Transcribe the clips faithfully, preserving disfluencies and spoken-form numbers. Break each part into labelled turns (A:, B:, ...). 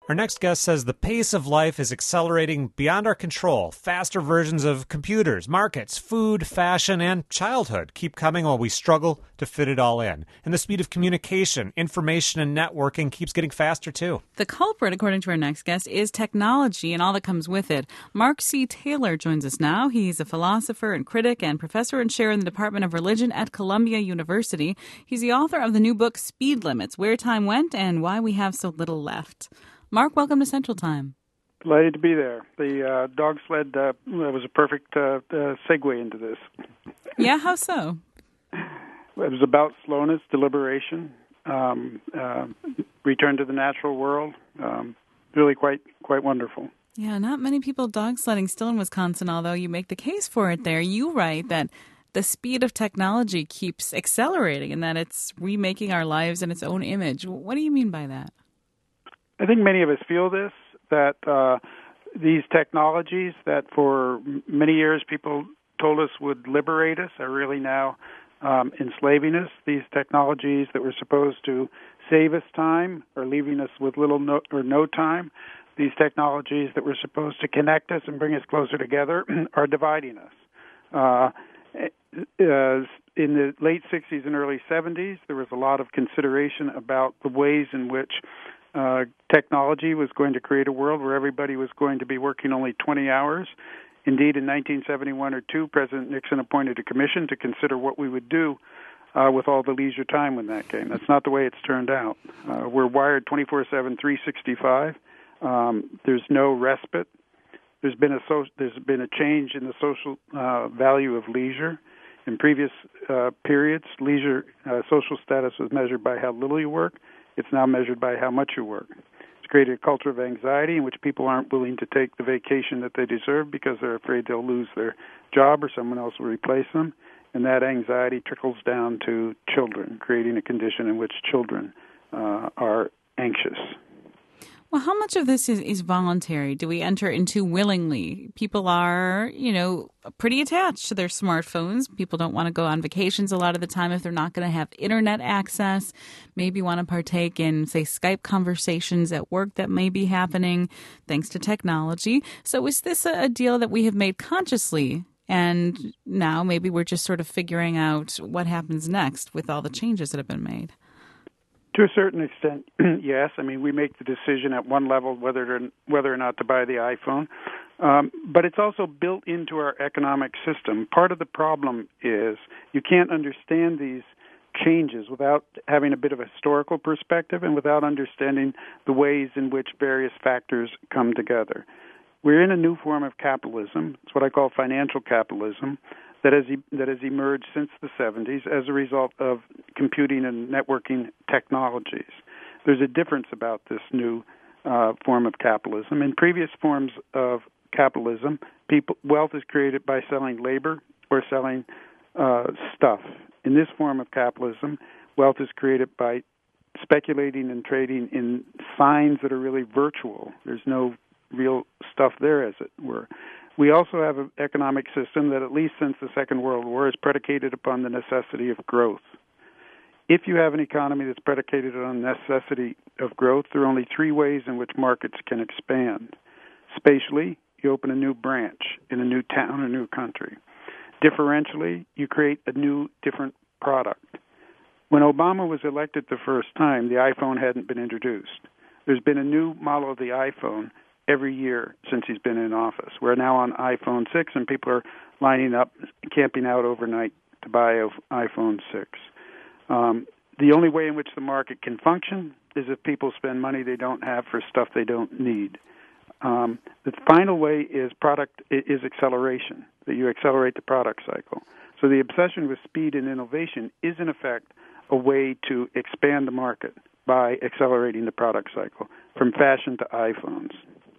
A: Our next guest says the pace of life is accelerating beyond our control. Faster versions of computers, markets, food, fashion, and childhood keep coming while we struggle to fit it all in. And the speed of communication, information, and networking keeps getting faster, too.
B: The culprit, according to our next guest, is technology and all that comes with it. Mark C. Taylor joins us now. He's a philosopher and critic and professor and chair in the Department of Religion at Columbia University. He's the author of the new book, Speed Limits, Where Time Went and Why We Have So Little Left. Mark, welcome to Central Time.
C: Delighted to be there. The uh, dog sled uh, was a perfect uh, uh, segue into this.
B: Yeah, how so?
C: It was about slowness, deliberation, um, uh, return to the natural world. Um, really quite quite wonderful.
B: Yeah, not many people dog sledding still in Wisconsin, although you make the case for it there. You write that the speed of technology keeps accelerating and that it's remaking our lives in its own image. What do you mean by that?
C: I think many of us feel this, that uh, these technologies that for many years people told us would liberate us are really now um, enslaving us. These technologies that were supposed to save us time are leaving us with little no, or no time. These technologies that were supposed to connect us and bring us closer together are dividing us. Uh, uh, in the late sixties and early seventies, there was a lot of consideration about the ways in which Uh, technology was going to create a world where everybody was going to be working only twenty hours. Indeed, in nineteen seventy-one or two, President Nixon appointed a commission to consider what we would do uh, with all the leisure time when that came. That's not the way it's turned out. Uh, we're wired twenty-four seven, three sixty-five. Um, there's no respite. There's been a so- there's been a change in the social uh, value of leisure. In previous uh, periods, leisure uh, social status was measured by how little you work. It's now measured by how much you work. It's created a culture of anxiety in which people aren't willing to take the vacation that they deserve because they're afraid they'll lose their job or someone else will replace them. And that anxiety trickles down to children, creating a condition in which children uh, are anxious.
B: Well, how much of this is, is voluntary? Do we enter into willingly? People are, you know, pretty attached to their smartphones. People don't want to go on vacations a lot of the time if they're not going to have internet access. Maybe want to partake in, say, Skype conversations at work that may be happening thanks to technology. So is this a, a deal that we have made consciously? And now maybe we're just sort of figuring out what happens next with all the changes that have been made.
C: To a certain extent, yes. I mean, we make the decision at one level whether to, whether or not to buy the iPhone. Um, but it's also built into our economic system. Part of the problem is you can't understand these changes without having a bit of a historical perspective and without understanding the ways in which various factors come together. We're in a new form of capitalism. It's what I call financial capitalism. That has, that has emerged since the seventies as a result of computing and networking technologies. There's a difference about this new uh, form of capitalism. In previous forms of capitalism, people, wealth is created by selling labor or selling uh, stuff. In this form of capitalism, wealth is created by speculating and trading in signs that are really virtual. There's no real stuff there, as it were. We also have an economic system that, at least since the Second World War, is predicated upon the necessity of growth. If you have an economy that's predicated on necessity of growth, there are only three ways in which markets can expand. Spatially, you open a new branch in a new town or new country. Differentially, you create a new, different product. When Obama was elected the first time, the iPhone hadn't been introduced. There's been a new model of the iPhone every year since he's been in office. We're now on iPhone six, and people are lining up, camping out overnight to buy an iPhone six. Um, the only way in which the market can function is if people spend money they don't have for stuff they don't need. Um, the final way is product is acceleration, that you accelerate the product cycle. So the obsession with speed and innovation is, in effect, a way to expand the market by accelerating the product cycle from fashion to iPhones.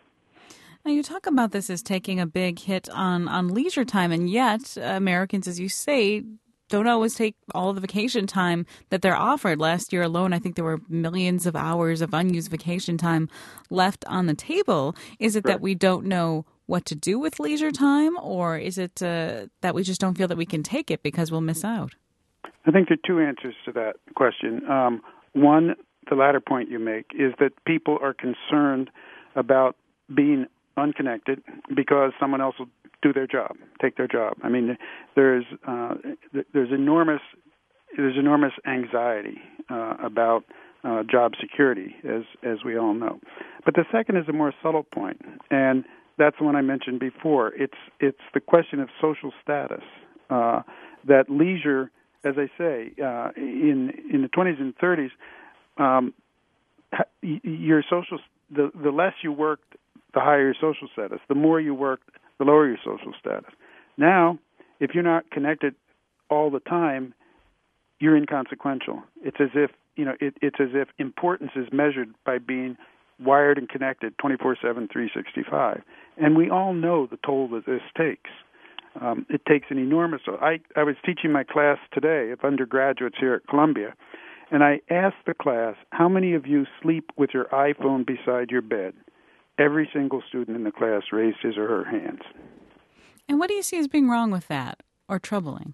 B: Now, you talk about this as taking a big hit on, on leisure time, and yet Americans, as you say, don't always take all of the vacation time that they're offered. Last year alone, I think there were millions of hours of unused vacation time left on the table. Is it that we don't know what to do with leisure time, or is it uh, that we just don't feel that we can take it because we'll miss out?
C: I think there are two answers to that question. Um, one, the latter point you make, is that people are concerned about being unconnected because someone else will do their job, take their job. I mean, there's uh, there's enormous there's enormous anxiety uh, about uh, job security, as as we all know. But the second is a more subtle point, and that's the one I mentioned before. It's it's the question of social status. Uh, that leisure, as I say, uh, in in the twenties and thirties, um, your social the the less you worked, the higher your social status. The more you worked, the lower your social status. Now, if you're not connected all the time, you're inconsequential. It's as if you know. It, it's as if importance is measured by being wired and connected twenty-four seven, three sixty-five. And we all know the toll that this takes. Um, it takes an enormous. I I was teaching my class today of undergraduates here at Columbia, and I asked the class, "How many of you sleep with your iPhone beside your bed?" Every single student in the class raised his or her hands.
B: And what do you see as being wrong with that or troubling?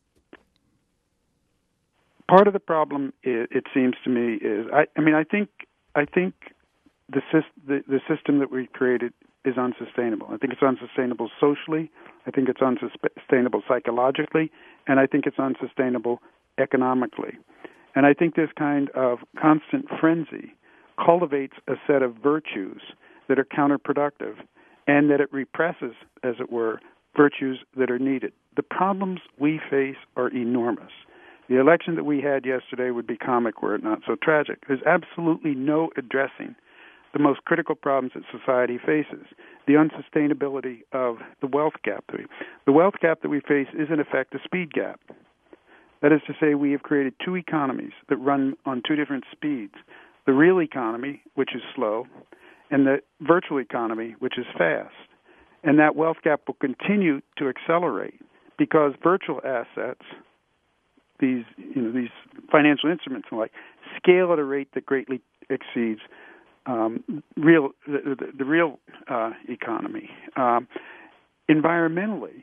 C: Part of the problem, it, it seems to me, is I, I mean I think I think the, the the system that we created is unsustainable. I think it's unsustainable socially. I think it's unsustainable psychologically, and I think it's unsustainable economically. And I think this kind of constant frenzy cultivates a set of virtues that are counterproductive, and that it represses, as it were, virtues that are needed. The problems we face are enormous. The election that we had yesterday would be comic were it not so tragic. There's absolutely no addressing the most critical problems that society faces. The unsustainability of the wealth gap. The wealth gap that we face is, in effect, a speed gap. That is to say, we have created two economies that run on two different speeds. The real economy, which is slow, and the virtual economy, which is fast. And that wealth gap will continue to accelerate because virtual assets, these you know these financial instruments and like, scale at a rate that greatly exceeds um, real the, the, the real uh, economy. Um, environmentally,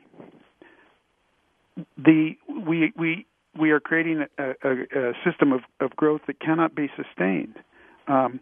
C: the we we we are creating a, a, a system of, of growth that cannot be sustained. Um,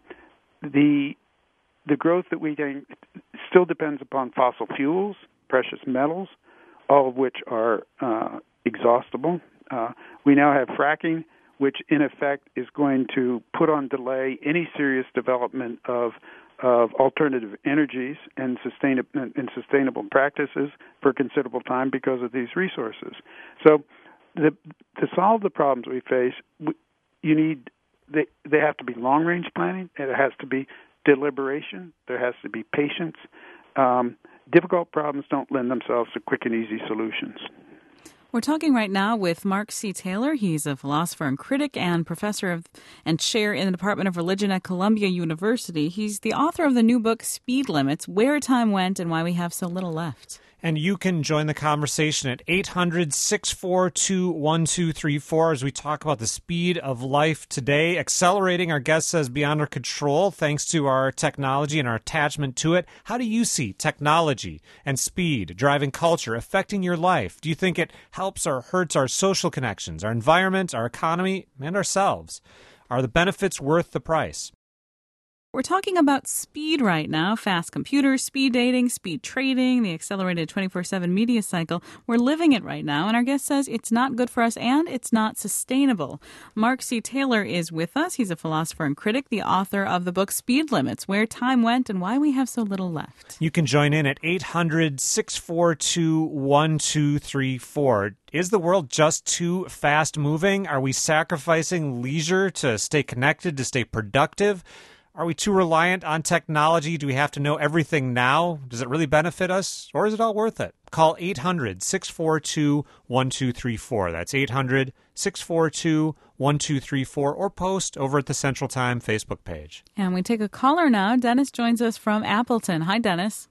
C: the The growth that we gain still depends upon fossil fuels, precious metals, all of which are uh, exhaustible. Uh, we now have fracking, which in effect is going to put on delay any serious development of of alternative energies and sustainable and sustainable practices for a considerable time because of these resources. So, the, to solve the problems we face, you need they they have to be long range planning, and it has to be deliberation. There has to be patience. Um, difficult problems don't lend themselves to quick and easy solutions.
B: We're talking right now with Mark C. Taylor. He's a philosopher and critic and professor of and chair in the Department of Religion at Columbia University. He's the author of the new book, Speed Limits, Where Time Went and Why We Have So Little Left.
A: And you can join the conversation at eight hundred, six four two, one two three four as we talk about the speed of life today, accelerating, our guest says, beyond our control thanks to our technology and our attachment to it. How do you see technology and speed driving culture affecting your life? Do you think it helps or hurts our social connections, our environment, our economy, and ourselves? Are the benefits worth the price?
B: We're talking about speed right now, fast computers, speed dating, speed trading, the accelerated twenty-four seven media cycle. We're living it right now, and our guest says it's not good for us and it's not sustainable. Mark C. Taylor is with us. He's a philosopher and critic, the author of the book Speed Limits, Where Time Went and Why We Have So Little Left.
A: You can join in at eight hundred, six four two, one two three four. Is the world just too fast moving? Are we sacrificing leisure to stay connected, to stay productive? Are we too reliant on technology? Do we have to know everything now? Does it really benefit us, or is it all worth it? Call eight hundred, six four two, one two three four. That's eight hundred, six four two, one two three four, or post over at the Central Time Facebook page.
B: And we take a caller now. Dennis joins us from Appleton. Hi, Dennis.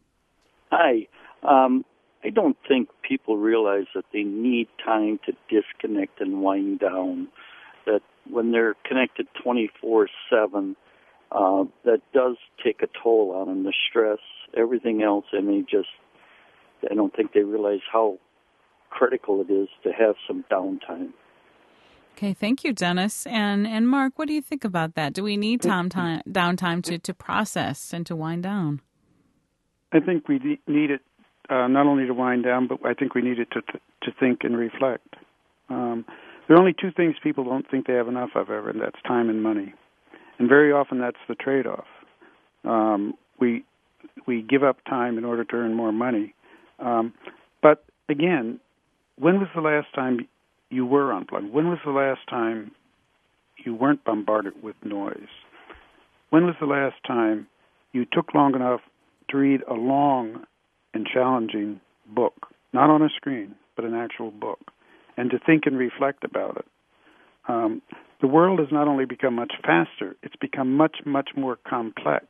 D: Hi. Um, I don't think people realize that they need time to disconnect and wind down, that when they're connected twenty-four seven, Uh, that does take a toll on them, the stress, everything else, and they just, I don't think they realize how critical it is to have some downtime.
B: Okay, thank you, Dennis. And and Mark, what do you think about that? Do we need time, time downtime to, to process and to wind down?
C: I think we need it uh, not only to wind down, but I think we need it to to think and reflect. Um, there are only two things people don't think they have enough of ever, and that's time and money. And very often that's the trade-off. Um, we we give up time in order to earn more money. Um, but again, when was the last time you were unplugged? When was the last time you weren't bombarded with noise? When was the last time you took long enough to read a long and challenging book, not on a screen, but an actual book, and to think and reflect about it? Um, the world has not only become much faster, it's become much, much more complex.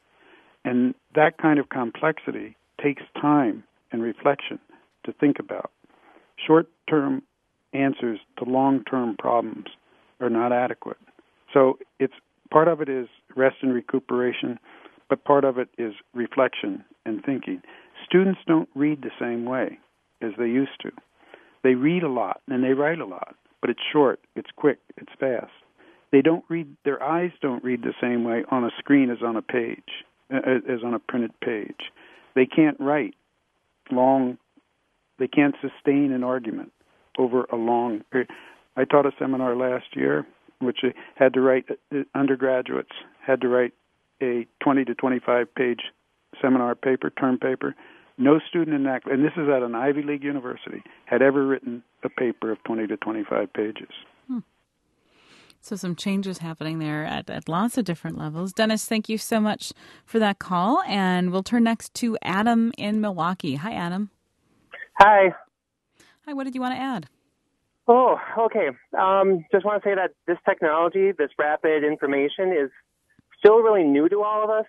C: And that kind of complexity takes time and reflection to think about. Short-term answers to long-term problems are not adequate. So it's part of it is rest and recuperation, but part of it is reflection and thinking. Students don't read the same way as they used to. They read a lot and they write a lot, but it's short, it's quick, it's fast. They don't read, their eyes don't read the same way on a screen as on a page, as on a printed page. They can't write long, they can't sustain an argument over a long period. I taught a seminar last year which had to write, undergraduates had to write a twenty to twenty-five page seminar paper, term paper. No student in that, and this is at an Ivy League university, had ever written a paper of twenty to twenty-five pages.
B: Hmm. So some changes happening there at, at lots of different levels. Dennis, thank you so much for that call, and we'll turn next to Adam in Milwaukee. Hi, Adam.
E: Hi.
B: Hi, what did you want to add?
E: Oh, okay. Um, just want to say that this technology, this rapid information, is still really new to all of us.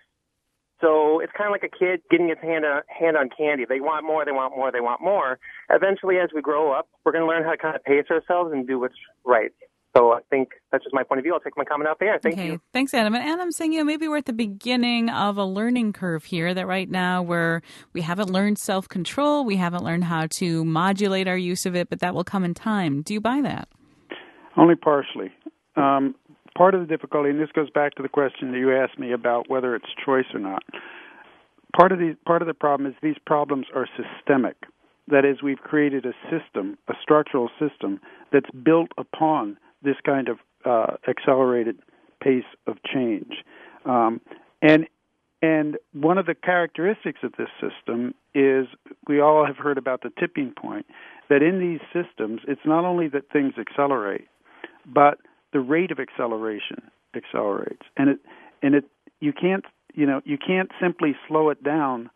E: So it's kind of like a kid getting his hand on, hand on candy. They want more, they want more, they want more. Eventually, as we grow up, we're going to learn how to kind of pace ourselves and do what's right. So I think that's just my point of view. I'll take my comment out there. Thank
B: okay.
E: you.
B: Thanks, Adam. And Adam's saying, you know, maybe we're at the beginning of a learning curve here, that right now we're, we haven't learned self-control. We haven't learned how to modulate our use of it, but that will come in time. Do you buy that?
C: Only partially. Um, part of the difficulty, and this goes back to the question that you asked me about whether it's choice or not. Part of the part of the problem is these problems are systemic. That is, we've created a system, a structural system, that's built upon this kind of uh, accelerated pace of change. Um, and and one of the characteristics of this system is, we all have heard about the tipping point, that in these systems, it's not only that things accelerate, but the rate of acceleration accelerates. And it and it you can't you know you can't simply slow it down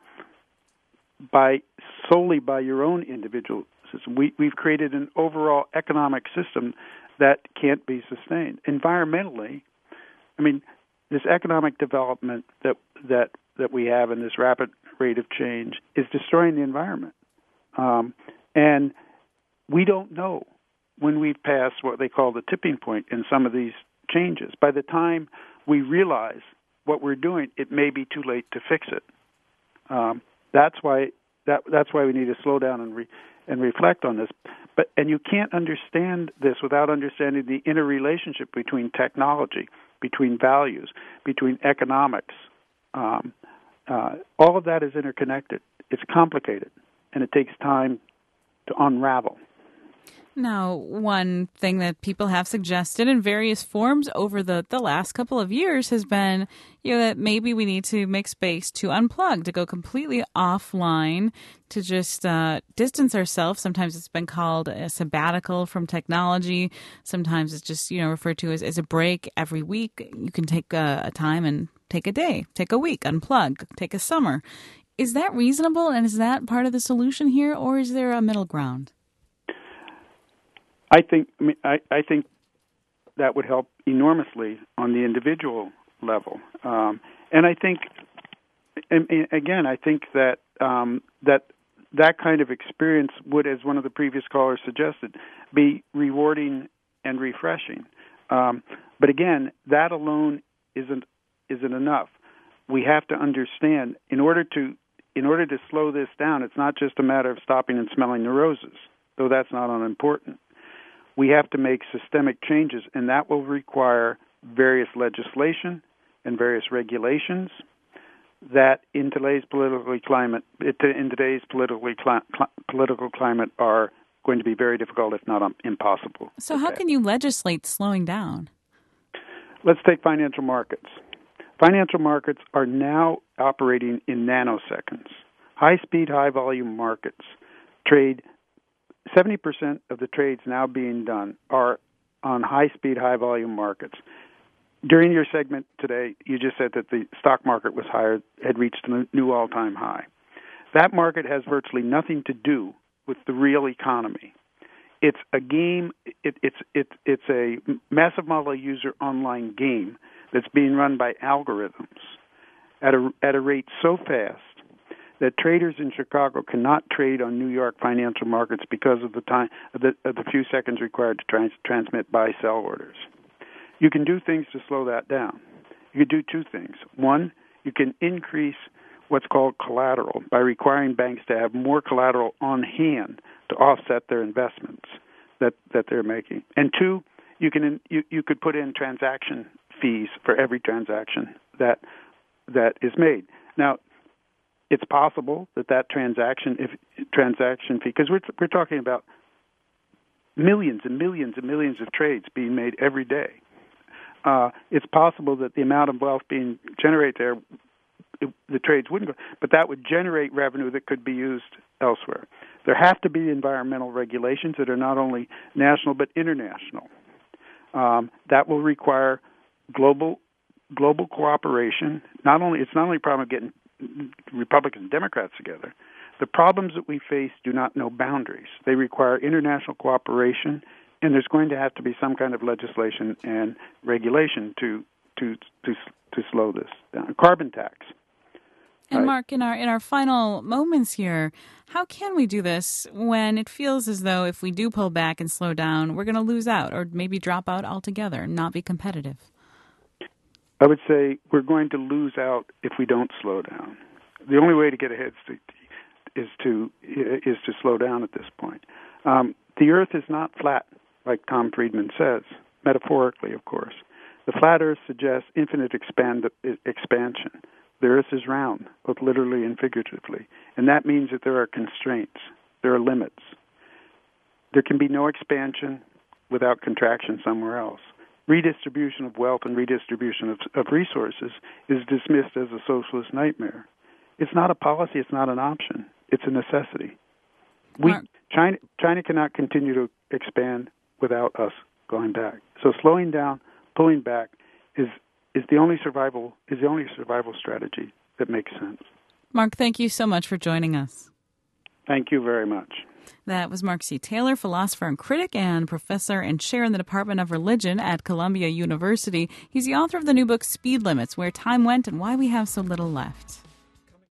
C: by solely by your own individual system. We we've created an overall economic system that can't be sustained. Environmentally, I mean, this economic development that that that we have in this rapid rate of change is destroying the environment. Um, and we don't know when we've passed what they call the tipping point in some of these changes. By the time we realize what we're doing, it may be too late to fix it. Um, that's why that that's why we need to slow down and re, and reflect on this. But and you can't understand this without understanding the interrelationship between technology, between values, between economics. Um, uh, all of that is interconnected. It's complicated, and it takes time to unravel.
B: Now, one thing that people have suggested in various forms over the, the last couple of years has been, you know, that maybe we need to make space to unplug, to go completely offline, to just uh, distance ourselves. Sometimes it's been called a sabbatical from technology. Sometimes it's just, you know, referred to as, as a break every week. You can take a, a time and take a day, take a week, unplug, take a summer. Is that reasonable, and is that part of the solution here, or is there a middle ground?
C: I think I, mean, I, I think that would help enormously on the individual level, um, and I think, and, and again, I think that um, that that kind of experience would, as one of the previous callers suggested, be rewarding and refreshing. Um, but again, that alone isn't isn't enough. We have to understand, in order to in order to slow this down, it's not just a matter of stopping and smelling the roses, though that's not unimportant. we have to make systemic changes, and that will require various legislation and various regulations that in today's political climate, in today's politically cli- political climate, are going to be very difficult, if not um, impossible.
B: So, how can you legislate slowing down?
C: Let's take financial markets. Financial markets are now operating in nanoseconds. High-speed, high-volume markets trade. seventy percent of the trades now being done are on high-speed, high-volume markets. During your segment today, you just said that the stock market was higher, had reached a new all-time high. That market has virtually nothing to do with the real economy. It's a game. It, it's it, it's a massive model user online game that's being run by algorithms at a at a rate so fast that traders in Chicago cannot trade on New York financial markets because of the time of the, of the few seconds required to trans, transmit buy-sell orders. You can do things to slow that down. You can do two things. One, you can increase what's called collateral by requiring banks to have more collateral on hand to offset their investments that, that they're making. And two, you can you, you could put in transaction fees for every transaction that that is made. Now, it's possible that that transaction if transaction fee, because we're we're talking about millions and millions and millions of trades being made every day. Uh, it's possible that the amount of wealth being generated there, it, the trades wouldn't go, but that would generate revenue that could be used elsewhere. There have to be environmental regulations that are not only national but international. Um, that will require global global cooperation. Not only it's not only a problem of getting Republicans and Democrats together. The problems that we face do not know boundaries. They require international cooperation, and there's going to have to be some kind of legislation and regulation to to to to slow this down. Carbon tax.
B: And
C: right?
B: Mark, in our in our final moments here, how can we do this when it feels as though if we do pull back and slow down, we're going to lose out or maybe drop out altogether and not be competitive?
C: I would say we're going to lose out if we don't slow down. The only way to get ahead is to is to slow down at this point. Um, the Earth is not flat, like Tom Friedman says, metaphorically, of course. The flat Earth suggests infinite expand, expansion. The Earth is round, both literally and figuratively, and that means that there are constraints. There are limits. There can be no expansion without contraction somewhere else. Redistribution of wealth and redistribution of, of resources is dismissed as a socialist nightmare. It's not a policy. It's not an option. It's a necessity. We China China cannot continue to expand without us going back. So slowing down, pulling back, is is the only survival is the only survival strategy that makes sense.
B: Mark, thank you so much for joining us.
C: Thank you very much.
B: That was Mark C. Taylor, philosopher and critic and professor and chair in the Department of Religion at Columbia University. He's the author of the new book, Speed Limits, Where Time Went and Why We Have So Little Left.